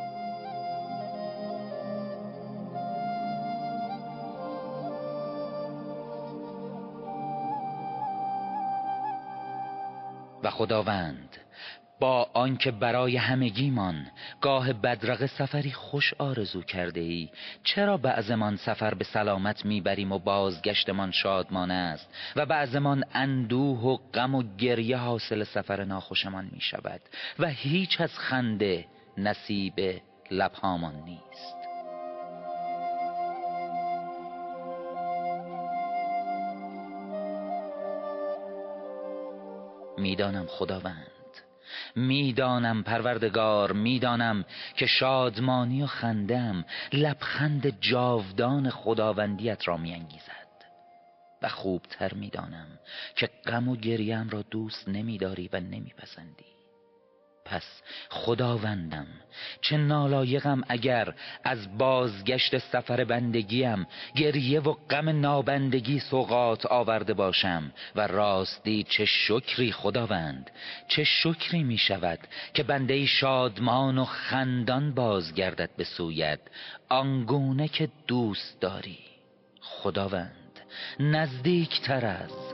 و خداوند، با آنکه برای همگیمان گاه بدرقه سفری خوش آرزو کرده ای، چرا بعضمان سفر به سلامت میبریم و بازگشتمان شادمان است و بعضمان اندوه و غم و گریه حاصل سفر ناخوشمان میشود و هیچ از خنده نصیب لبهامان نیست؟ میدانم خداوند، میدانم پروردگار، میدانم که شادمانی و خندم لبخند جاودان خداوندیت را میانگیزد و خوبتر میدانم که غم و گریم را دوست نمیداری و نمیپسندی. پس خداوندم، چه نالایقم اگر از بازگشت سفر بندگیم گریه و غم نابندگی سوغات آورده باشم، و راستی چه شکری خداوند، چه شکری می شود که بنده شادمان و خندان بازگردد به سویت آنگونه که دوست داری. خداوند، نزدیکتر از